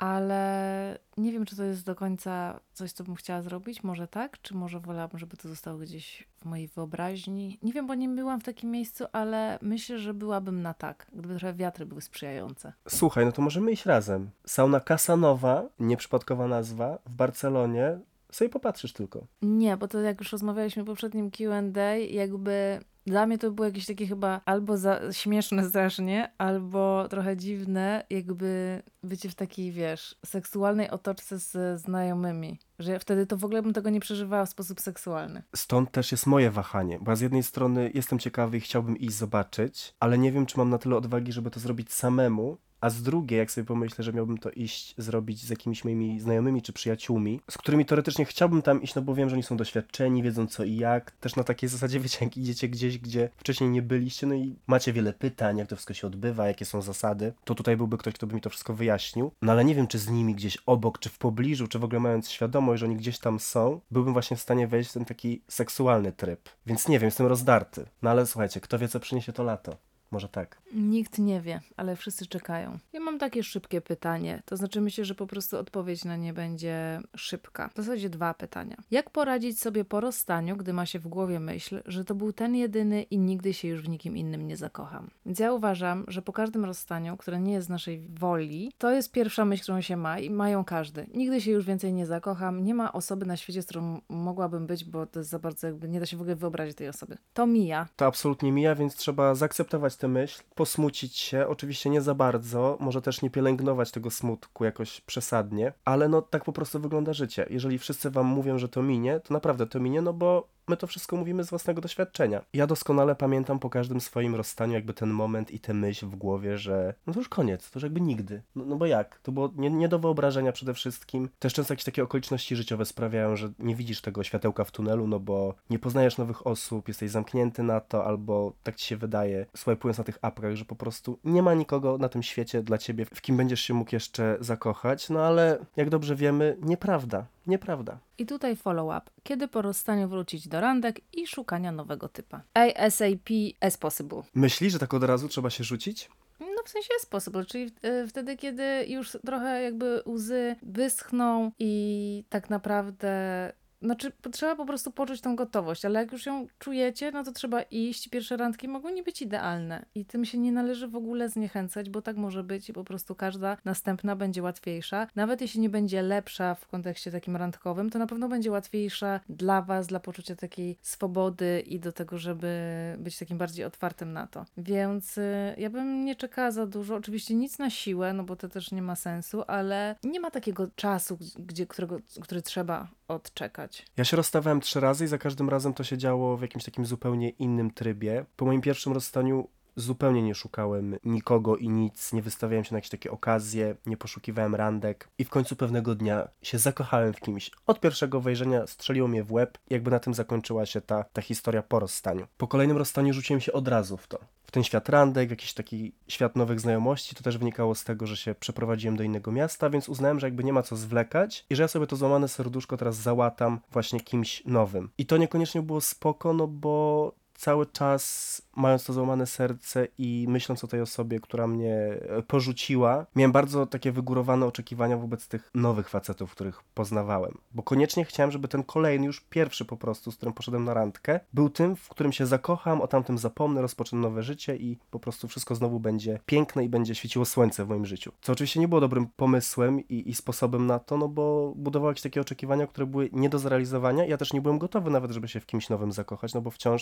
Speaker 1: Ale nie wiem, czy to jest do końca coś, co bym chciała zrobić. Może tak, czy może wolałabym, żeby to zostało gdzieś w mojej wyobraźni. Nie wiem, bo nie byłam w takim miejscu, ale myślę, że byłabym na tak, gdyby trochę wiatry były sprzyjające.
Speaker 2: Słuchaj, no to możemy iść razem. Sauna Casanova, nieprzypadkowa nazwa, w Barcelonie. Sobie popatrzysz tylko.
Speaker 1: Nie, bo to jak już rozmawialiśmy w poprzednim Q and A, jakby dla mnie to było jakieś takie chyba albo za śmieszne strasznie, albo trochę dziwne, jakby bycie w takiej, wiesz, seksualnej otoczce z znajomymi. Że ja wtedy to w ogóle bym tego nie przeżywała w sposób seksualny.
Speaker 2: Stąd też jest moje wahanie, bo ja z jednej strony jestem ciekawy i chciałbym iść zobaczyć, ale nie wiem, czy mam na tyle odwagi, żeby to zrobić samemu, a z drugiej, jak sobie pomyślę, że miałbym to iść zrobić z jakimiś moimi znajomymi czy przyjaciółmi, z którymi teoretycznie chciałbym tam iść, no bo wiem, że oni są doświadczeni, wiedzą co i jak, też na takiej zasadzie, wiecie, jak idziecie gdzieś, gdzie wcześniej nie byliście, no i macie wiele pytań, jak to wszystko się odbywa, jakie są zasady, to tutaj byłby ktoś, kto by mi to wszystko wyjaśnił, no ale nie wiem, czy z nimi gdzieś obok, czy w pobliżu, czy w ogóle mając świadomość, że oni gdzieś tam są, byłbym właśnie w stanie wejść w ten taki seksualny tryb. Więc nie wiem, jestem rozdarty. No ale słuchajcie, kto wie, co przyniesie to lato. Może tak.
Speaker 1: Nikt nie wie, ale wszyscy czekają. Ja mam takie szybkie pytanie, to znaczy myślę, że po prostu odpowiedź na nie będzie szybka. W zasadzie dwa pytania. Jak poradzić sobie po rozstaniu, gdy ma się w głowie myśl, że to był ten jedyny i nigdy się już w nikim innym nie zakocham? Więc ja uważam, że po każdym rozstaniu, które nie jest z naszej woli, to jest pierwsza myśl, którą się ma i mają każdy. Nigdy się już więcej nie zakocham, nie ma osoby na świecie, z którą mogłabym być, bo to jest za bardzo jakby, nie da się w ogóle wyobrazić tej osoby. To mija.
Speaker 2: To absolutnie mija, więc trzeba zaakceptować tę myśl, posmucić się, oczywiście nie za bardzo, może też nie pielęgnować tego smutku jakoś przesadnie, ale no tak po prostu wygląda życie. Jeżeli wszyscy wam mówią, że to minie, to naprawdę to minie, no bo my to wszystko mówimy z własnego doświadczenia. Ja doskonale pamiętam po każdym swoim rozstaniu jakby ten moment i tę myśl w głowie, że no to już koniec, to już jakby nigdy. No, no bo jak? To było nie, nie do wyobrażenia przede wszystkim. Też często jakieś takie okoliczności życiowe sprawiają, że nie widzisz tego światełka w tunelu, no bo nie poznajesz nowych osób, jesteś zamknięty na to, albo tak ci się wydaje, swajpując na tych apkach, że po prostu nie ma nikogo na tym świecie dla ciebie, w kim będziesz się mógł jeszcze zakochać, no ale jak dobrze wiemy, nieprawda. Nieprawda.
Speaker 1: I tutaj follow-up. Kiedy po rozstaniu wrócić do randek i szukania nowego typa? ASAP as possible.
Speaker 2: Myślisz, że tak od razu trzeba się rzucić?
Speaker 1: No w sensie as possible, czyli y, wtedy, kiedy już trochę jakby łzy wyschną i tak naprawdę... Znaczy, trzeba po prostu poczuć tą gotowość, ale jak już ją czujecie, no to trzeba iść. Pierwsze randki mogą nie być idealne i tym się nie należy w ogóle zniechęcać, bo tak może być i po prostu każda następna będzie łatwiejsza. Nawet jeśli nie będzie lepsza w kontekście takim randkowym, to na pewno będzie łatwiejsza dla was, dla poczucia takiej swobody i do tego, żeby być takim bardziej otwartym na to. Więc y, ja bym nie czekała za dużo. Oczywiście nic na siłę, no bo to też nie ma sensu, ale nie ma takiego czasu, gdzie, którego, który trzeba odczekać.
Speaker 2: Ja się rozstawałem trzy razy i za każdym razem to się działo w jakimś takim zupełnie innym trybie. Po moim pierwszym rozstaniu zupełnie nie szukałem nikogo i nic, nie wystawiałem się na jakieś takie okazje, nie poszukiwałem randek i w końcu pewnego dnia się zakochałem w kimś. Od pierwszego wejrzenia strzeliło mnie w łeb i jakby na tym zakończyła się ta, ta historia po rozstaniu. Po kolejnym rozstaniu rzuciłem się od razu w to. W ten świat randek, w jakiś taki świat nowych znajomości. To też wynikało z tego, że się przeprowadziłem do innego miasta, więc uznałem, że jakby nie ma co zwlekać i że ja sobie to złamane serduszko teraz załatam właśnie kimś nowym. I to niekoniecznie było spoko, no bo cały czas mając to złamane serce i myśląc o tej osobie, która mnie porzuciła, miałem bardzo takie wygórowane oczekiwania wobec tych nowych facetów, których poznawałem. Bo koniecznie chciałem, żeby ten kolejny, już pierwszy po prostu, z którym poszedłem na randkę, był tym, w którym się zakocham, o tamtym zapomnę, rozpocznę nowe życie i po prostu wszystko znowu będzie piękne i będzie świeciło słońce w moim życiu. Co oczywiście nie było dobrym pomysłem i, i sposobem na to, no bo budowało jakieś takie oczekiwania, które były nie do zrealizowania. Ja też nie byłem gotowy nawet, żeby się w kimś nowym zakochać, no bo wciąż gdzieś cierpiałem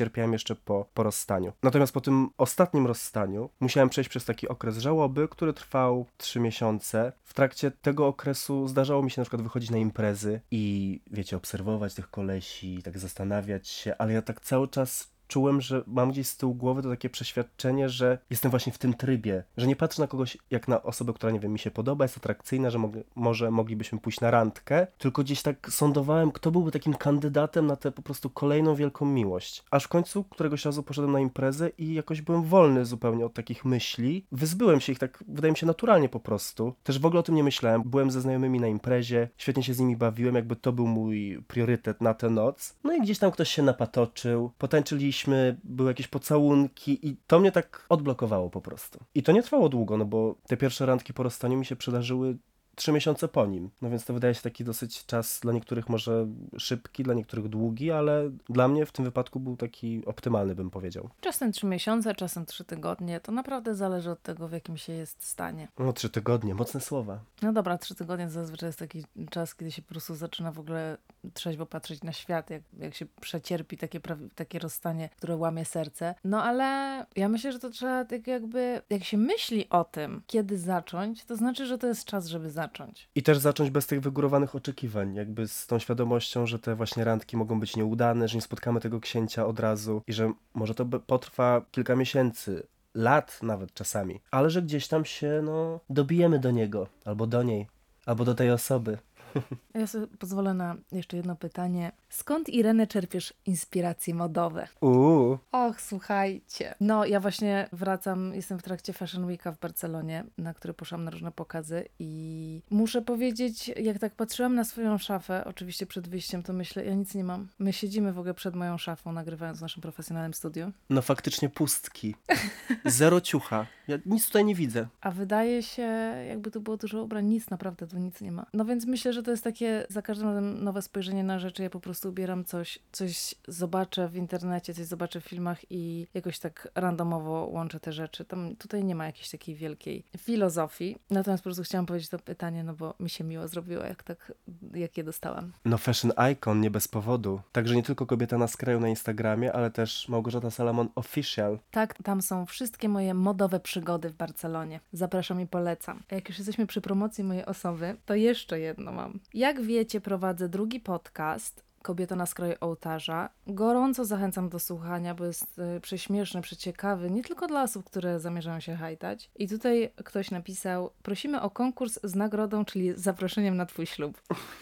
Speaker 2: cierpiałem jeszcze po, po rozstaniu. Natomiast po tym ostatnim rozstaniu musiałem przejść przez taki okres żałoby, który trwał trzy miesiące. W trakcie tego okresu zdarzało mi się na przykład wychodzić na imprezy i wiecie, obserwować tych kolesi, tak zastanawiać się, ale ja tak cały czas czułem, że mam gdzieś z tyłu głowy to takie przeświadczenie, że jestem właśnie w tym trybie, że nie patrzę na kogoś jak na osobę, która, nie wiem, mi się podoba, jest atrakcyjna, że mog- może moglibyśmy pójść na randkę, tylko gdzieś tak sądowałem, kto byłby takim kandydatem na tę po prostu kolejną wielką miłość. Aż w końcu któregoś razu poszedłem na imprezę i jakoś byłem wolny zupełnie od takich myśli. Wyzbyłem się ich tak, wydaje mi się, naturalnie po prostu. Też w ogóle o tym nie myślałem. Byłem ze znajomymi na imprezie, świetnie się z nimi bawiłem, jakby to był mój priorytet na tę noc. No i gdzieś tam ktoś się napatoczył, potańczyliśmy, były jakieś pocałunki i to mnie tak odblokowało po prostu. I to nie trwało długo, no bo te pierwsze randki po rozstaniu mi się przydarzyły trzy miesiące po nim. No więc to wydaje się taki dosyć czas dla niektórych może szybki, dla niektórych długi, ale dla mnie w tym wypadku był taki optymalny, bym powiedział.
Speaker 1: Czasem trzy miesiące, czasem trzy tygodnie. To naprawdę zależy od tego, w jakim się jest stanie.
Speaker 2: No trzy tygodnie, mocne słowa.
Speaker 1: No dobra, trzy tygodnie to zazwyczaj jest taki czas, kiedy się po prostu zaczyna w ogóle trzeźwo patrzeć na świat, jak, jak się przecierpi takie, prawi- takie rozstanie, które łamie serce. No ale ja myślę, że to trzeba tak jakby, jak się myśli o tym, kiedy zacząć, to znaczy, że to jest czas, żeby zacząć.
Speaker 2: I też zacząć bez tych wygórowanych oczekiwań, jakby z tą świadomością, że te właśnie randki mogą być nieudane, że nie spotkamy tego księcia od razu i że może to be- potrwa kilka miesięcy, lat nawet czasami, ale że gdzieś tam się, no, dobijemy do niego, albo do niej, albo do tej osoby.
Speaker 1: Ja sobie pozwolę na jeszcze jedno pytanie. Skąd, Irene, czerpiesz inspiracje modowe?
Speaker 2: Uuu.
Speaker 1: Och, słuchajcie. No, ja właśnie wracam, jestem w trakcie Fashion Weeka w Barcelonie, na który poszłam na różne pokazy i muszę powiedzieć, jak tak patrzyłam na swoją szafę, oczywiście przed wyjściem, to myślę, ja nic nie mam. My siedzimy w ogóle przed moją szafą, nagrywając w naszym profesjonalnym studiu.
Speaker 2: No faktycznie pustki. Zero ciucha. Ja nic tutaj nie widzę.
Speaker 1: A wydaje się, jakby tu było dużo ubrań, nic, naprawdę tu nic nie ma. No więc myślę, że to jest takie za każdym razem nowe spojrzenie na rzeczy. Ja po prostu ubieram coś, coś zobaczę w internecie, coś zobaczę w filmach i jakoś tak randomowo łączę te rzeczy. Tam, tutaj nie ma jakiejś takiej wielkiej filozofii. Natomiast po prostu chciałam powiedzieć to pytanie, no bo mi się miło zrobiło, jak tak, jak je dostałam.
Speaker 2: No fashion icon, nie bez powodu. Także nie tylko Kobieta na skraju na Instagramie, ale też Małgorzata Salamon Official.
Speaker 1: Tak, tam są wszystkie moje modowe przygody w Barcelonie. Zapraszam i polecam. A jak już jesteśmy przy promocji mojej osoby, to jeszcze jedno mam. Jak wiecie, prowadzę drugi podcast Kobieta na skraju ołtarza. Gorąco zachęcam do słuchania, bo jest y, prześmieszny, przeciekawy, nie tylko dla osób, które zamierzają się hajtać. I tutaj ktoś napisał, prosimy o konkurs z nagrodą, czyli z zaproszeniem na twój ślub.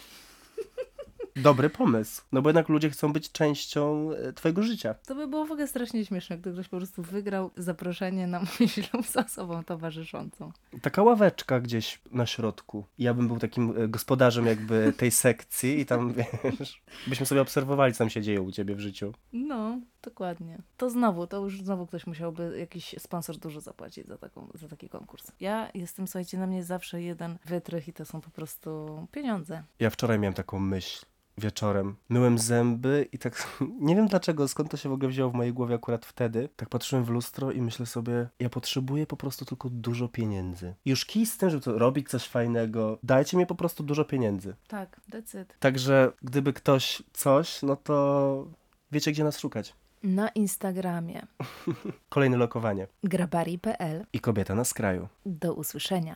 Speaker 2: Dobry pomysł, no bo jednak ludzie chcą być częścią e, twojego życia.
Speaker 1: To by było w ogóle strasznie śmieszne, gdy ktoś po prostu wygrał zaproszenie na mój ślub z osobą towarzyszącą.
Speaker 2: Taka ławeczka gdzieś na środku. Ja bym był takim e, gospodarzem jakby tej sekcji i tam, wiesz, byśmy sobie obserwowali, co tam się dzieje u ciebie w życiu.
Speaker 1: No, dokładnie. To znowu, to już znowu ktoś musiałby, jakiś sponsor dużo zapłacić za, taką, za taki konkurs. Ja jestem, słuchajcie, na mnie zawsze jeden wytrych i to są po prostu pieniądze.
Speaker 2: Ja wczoraj miałem taką myśl. Wieczorem myłem zęby i tak nie wiem dlaczego, skąd to się w ogóle wzięło w mojej głowie akurat wtedy. Tak patrzyłem w lustro i myślę sobie, ja potrzebuję po prostu tylko dużo pieniędzy. Już kij z tym, żeby to robić coś fajnego. Dajcie mi po prostu dużo pieniędzy.
Speaker 1: Tak, decyd.
Speaker 2: Także gdyby ktoś coś, no to wiecie gdzie nas szukać.
Speaker 1: Na Instagramie
Speaker 2: Kolejne lokowanie.
Speaker 1: grabari kropka p l.
Speaker 2: I Kobieta na skraju.
Speaker 1: Do usłyszenia.